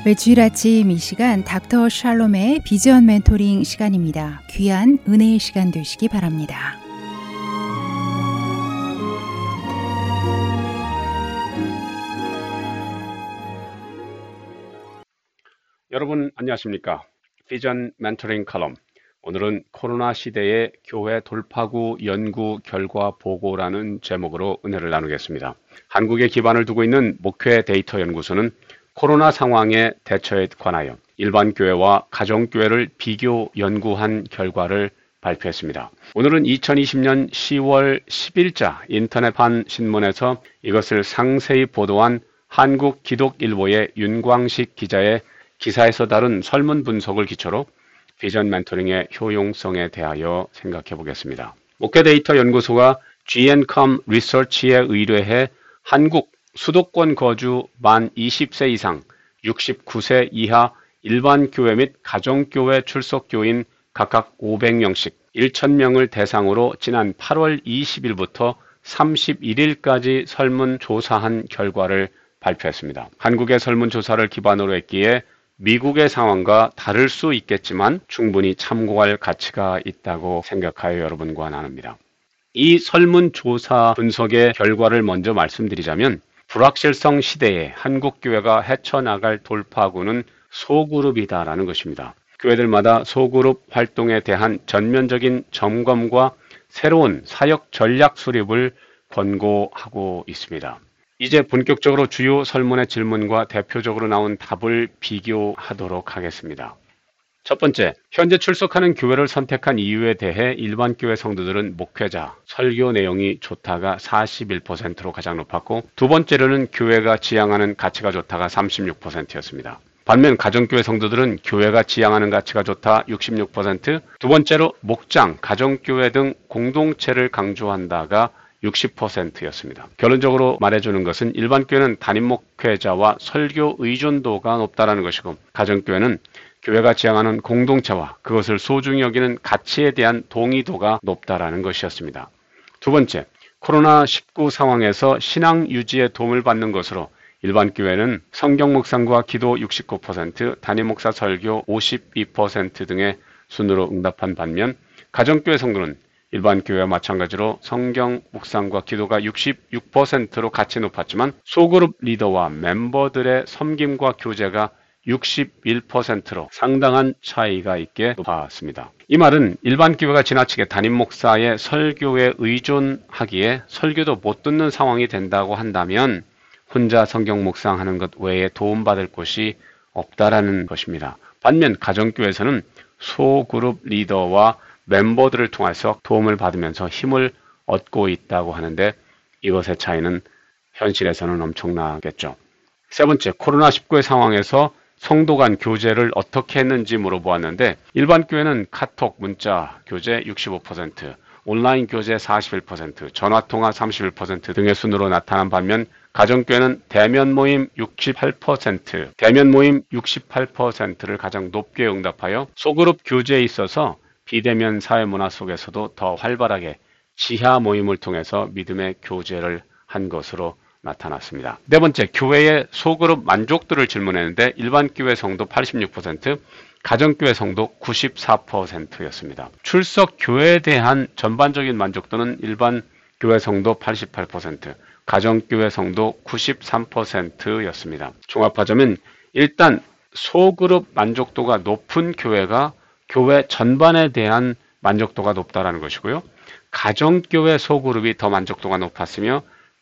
매주일 아침 이 시간 닥터 샬롬의 비전 멘토링 시간입니다. 귀한 은혜의 시간 되시기 바랍니다. 여러분 안녕하십니까? 비전 멘토링 칼럼. 오늘은 코로나 시대의 교회 돌파구 연구 결과 보고라는 제목으로 은혜를 나누겠습니다. 한국에 기반을 두고 있는 목회 데이터 연구소는 코로나 상황의 대처에 관하여 일반 교회와 가정교회를 비교 연구한 결과를 발표했습니다. 오늘은 2020년 10월 10일자 인터넷판 신문에서 이것을 상세히 보도한 한국기독일보의 윤광식 기자의 기사에서 다룬 설문 분석을 기초로 비전 멘토링의 효용성에 대하여 생각해 보겠습니다. 목회 데이터 연구소가 G&Com 리서치에 의뢰해 한국 수도권 거주 만 20세 이상 69세 이하 일반 교회 및 가정교회 출석 교인 각각 500명씩 1,000명을 대상으로 지난 8월 20일부터 31일까지 설문조사한 결과를 발표했습니다. 한국의 설문조사를 기반으로 했기에 미국의 상황과 다를 수 있겠지만 충분히 참고할 가치가 있다고 생각하여 여러분과 나눕니다. 이 설문조사 분석의 결과를 먼저 말씀드리자면 불확실성 시대에 한국교회가 헤쳐나갈 돌파구는 소그룹이다라는 것입니다. 교회들마다 소그룹 활동에 대한 전면적인 점검과 새로운 사역 전략 수립을 권고하고 있습니다. 이제 본격적으로 주요 설문의 질문과 대표적으로 나온 답을 비교하도록 하겠습니다. 첫 번째, 현재 출석하는 교회를 선택한 이유에 대해 일반 교회 성도들은 목회자, 설교 내용이 좋다가 41%로 가장 높았고 두 번째로는 교회가 지향하는 가치가 좋다가 36%였습니다. 반면 가정교회 성도들은 교회가 지향하는 가치가 좋다 66%, 두 번째로 목장, 가정교회 등 공동체를 강조한다가 60%였습니다. 결론적으로 말해주는 것은 일반 교회는 담임 목회자와 설교 의존도가 높다는 것이고 가정교회는 교회가 지향하는 공동체와 그것을 소중히 여기는 가치에 대한 동의도가 높다라는 것이었습니다. 두 번째, 코로나19 상황에서 신앙 유지에 도움을 받는 것으로 일반 교회는 성경 묵상과 기도 69%, 담임 목사 설교 52% 등의 순으로 응답한 반면 가정교회 성도는 일반 교회와 마찬가지로 성경 묵상과 기도가 66%로 같이 높았지만 소그룹 리더와 멤버들의 섬김과 교제가 61%로 상당한 차이가 있게 높았습니다. 이 말은 일반 교회가 지나치게 담임 목사의 설교에 의존하기에 설교도 못 듣는 상황이 된다고 한다면 혼자 성경 묵상하는 것 외에 도움받을 곳이 없다라는 것입니다. 반면 가정교회에서는 소그룹 리더와 멤버들을 통해서 도움을 받으면서 힘을 얻고 있다고 하는데 이것의 차이는 현실에서는 엄청나겠죠. 세 번째, 코로나19의 상황에서 성도 간 교제를 어떻게 했는지 물어보았는데 일반 교회는 카톡, 문자, 교제 65%, 온라인 교제 41%, 전화통화 31% 등의 순으로 나타난 반면 가정교회는 대면 모임 68%, 대면 모임 68%를 가장 높게 응답하여 소그룹 교제에 있어서 비대면 사회문화 속에서도 더 활발하게 지하 모임을 통해서 믿음의 교제를 한 것으로 나타났습니다. 네 번째, 교회의 소그룹 만족도를 질문했는데 일반 교회 성도 86%, 가정교회 성도 94%였습니다. 출석 교회에 대한 전반적인 만족도는 일반 교회 성도 88%, 가정교회 성도 93%였습니다. 종합하자면 일단 소그룹 만족도가 높은 교회가 교회 전반에 대한 만족도가 높다라는 것이고요. 가정교회 소그룹이 더 만족도가 높았으며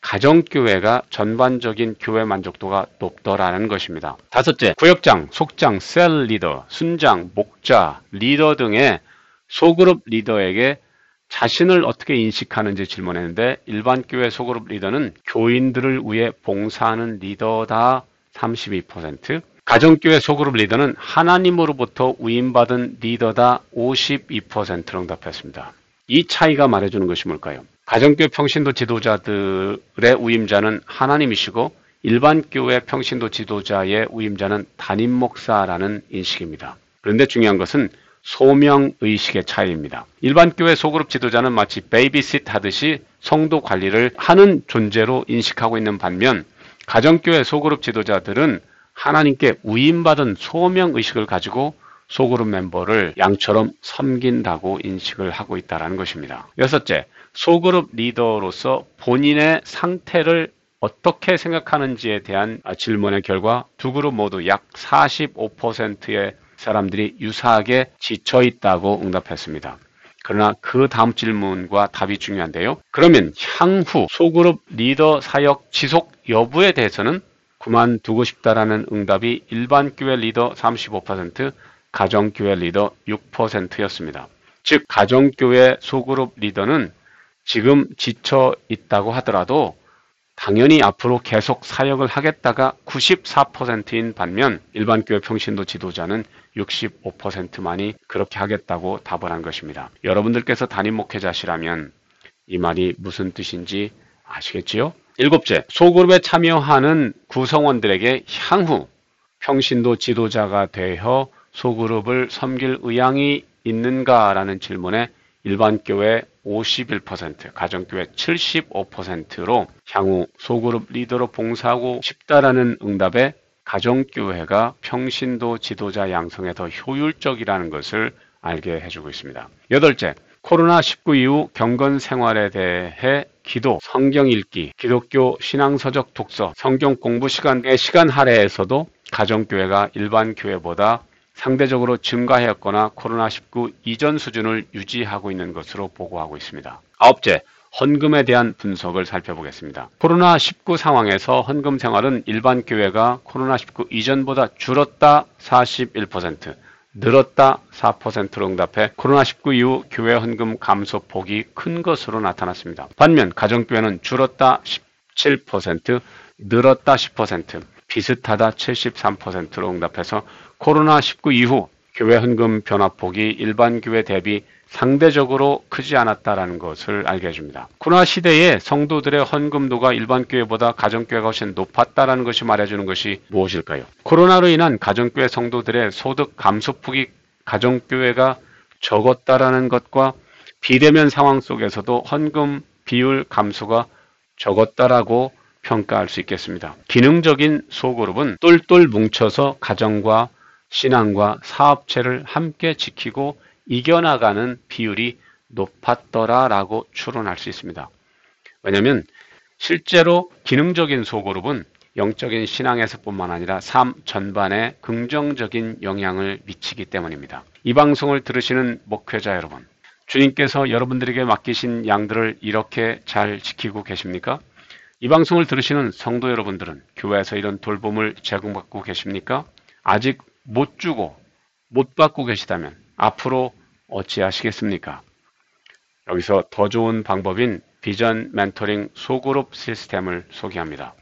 가정교회가 전반적인 교회 만족도가 높더라는 것입니다. 다섯째, 구역장, 속장, 셀 리더, 순장, 목자, 리더 등의 소그룹 리더에게 자신을 어떻게 인식하는지 질문했는데 일반 교회 소그룹 리더는 교인들을 위해 봉사하는 리더다 32%, 가정교회 소그룹 리더는 하나님으로부터 위임받은 리더다 52%로 응답했습니다. 이 차이가 말해주는 것이 뭘까요? 가정교회 평신도 지도자들의 위임자는 하나님이시고 일반 교회 평신도 지도자의 위임자는 담임 목사라는 인식입니다. 그런데 중요한 것은 소명의식의 차이입니다. 일반 교회 소그룹 지도자는 마치 베이비sit 하듯이 성도 관리를 하는 존재로 인식하고 있는 반면 가정교회 소그룹 지도자들은 하나님께 위임받은 소명의식을 가지고 소그룹 멤버를 양처럼 섬긴다고 인식을 하고 있다는 것입니다. 여섯째, 소그룹 리더로서 본인의 상태를 어떻게 생각하는지에 대한 질문의 결과 두 그룹 모두 약 45%의 사람들이 유사하게 지쳐있다고 응답했습니다. 그러나 그 다음 질문과 답이 중요한데요. 그러면 향후 소그룹 리더 사역 지속 여부에 대해서는 그만두고 싶다라는 응답이 일반 교회 리더 35%, 가정교회 리더 6%였습니다. 즉 가정교회 소그룹 리더는 지금 지쳐 있다고 하더라도 당연히 앞으로 계속 사역을 하겠다가 94%인 반면 일반 교회 평신도 지도자는 65%만이 그렇게 하겠다고 답을 한 것입니다. 여러분들께서 담임 목회자시라면 이 말이 무슨 뜻인지 아시겠지요? 일곱째, 소그룹에 참여하는 구성원들에게 향후 평신도 지도자가 되어 소그룹을 섬길 의향이 있는가라는 질문에 일반 교회 51%, 가정교회 75%로 향후 소그룹 리더로 봉사하고 싶다라는 응답에 가정교회가 평신도 지도자 양성에 더 효율적이라는 것을 알게 해주고 있습니다. 여덟째, 코로나19 이후 경건 생활에 대해 기도, 성경 읽기, 기독교 신앙서적 독서, 성경 공부 시간의 시간 할애에서도 가정교회가 일반 교회보다 상대적으로 증가하였거나 코로나19 이전 수준을 유지하고 있는 것으로 보고하고 있습니다. 아홉째, 헌금에 대한 분석을 살펴보겠습니다. 코로나19 상황에서 헌금 생활은 일반 교회가 코로나19 이전보다 줄었다 41%, 늘었다 4%로 응답해 코로나19 이후 교회 헌금 감소폭이 큰 것으로 나타났습니다. 반면 가정교회는 줄었다 17%, 늘었다 10%, 비슷하다 73%로 응답해서 코로나19 이후 교회 헌금 변화폭이 일반 교회 대비 상대적으로 크지 않았다는 것을 알게 해줍니다. 코로나 시대에 성도들의 헌금도가 일반 교회보다 가정교회가 훨씬 높았다는 것이 말해주는 것이 무엇일까요? 코로나로 인한 가정교회 성도들의 소득 감소폭이 가정교회가 적었다라는 것과 비대면 상황 속에서도 헌금 비율 감소가 적었다라고 평가할 수 있겠습니다. 기능적인 소그룹은 똘똘 뭉쳐서 가정과 신앙과 사업체를 함께 지키고 이겨나가는 비율이 높았더라라고 추론할 수 있습니다. 왜냐하면 실제로 기능적인 소그룹은 영적인 신앙에서뿐만 아니라 삶 전반에 긍정적인 영향을 미치기 때문입니다. 이 방송을 들으시는 목회자 여러분, 주님께서 여러분들에게 맡기신 양들을 이렇게 잘 지키고 계십니까? 이 방송을 들으시는 성도 여러분들은 교회에서 이런 돌봄을 제공받고 계십니까? 아직 못 주고 못 받고 계시다면 앞으로 어찌하시겠습니까? 여기서 더 좋은 방법인 비전 멘토링 소그룹 시스템을 소개합니다.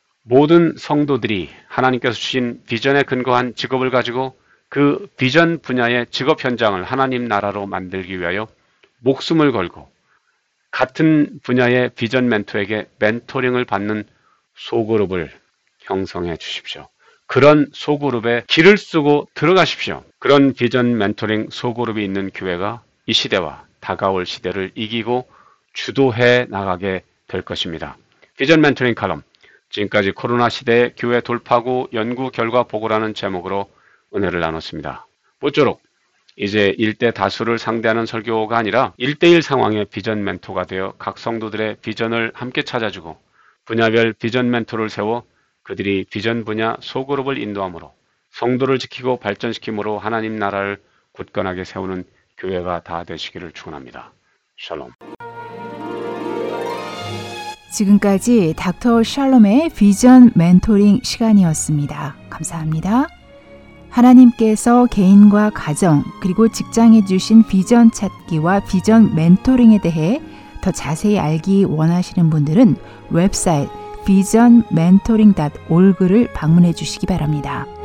모든 성도들이 하나님께서 주신 비전에 근거한 직업을 가지고 그 비전 분야의 직업 현장을 하나님 나라로 만들기 위하여 목숨을 걸고 같은 분야의 비전 멘토에게 멘토링을 받는 소그룹을 형성해 주십시오. 그런 소그룹에 길을 쓰고 들어가십시오. 그런 비전 멘토링 소그룹이 있는 교회가 이 시대와 다가올 시대를 이기고 주도해 나가게 될 것입니다. 비전 멘토링 칼럼, 지금까지 코로나 시대의 교회 돌파구 연구 결과 보고라는 제목으로 은혜를 나눴습니다. 모쪼록 이제 1대 다수를 상대하는 설교가 아니라 1대1 상황의 비전 멘토가 되어 각 성도들의 비전을 함께 찾아주고 분야별 비전 멘토를 세워 그들이 비전 분야 소그룹을 인도함으로 성도를 지키고 발전시킴으로 하나님 나라를 굳건하게 세우는 교회가 다 되시기를 축원합니다. 샬롬. 지금까지 닥터 샬롬의 비전 멘토링 시간이었습니다. 감사합니다. 하나님께서 개인과 가정 그리고 직장에 주신 비전 찾기와 비전 멘토링에 대해 더 자세히 알기 원하시는 분들은 웹사이트 visionmentoring.org를 방문해 주시기 바랍니다.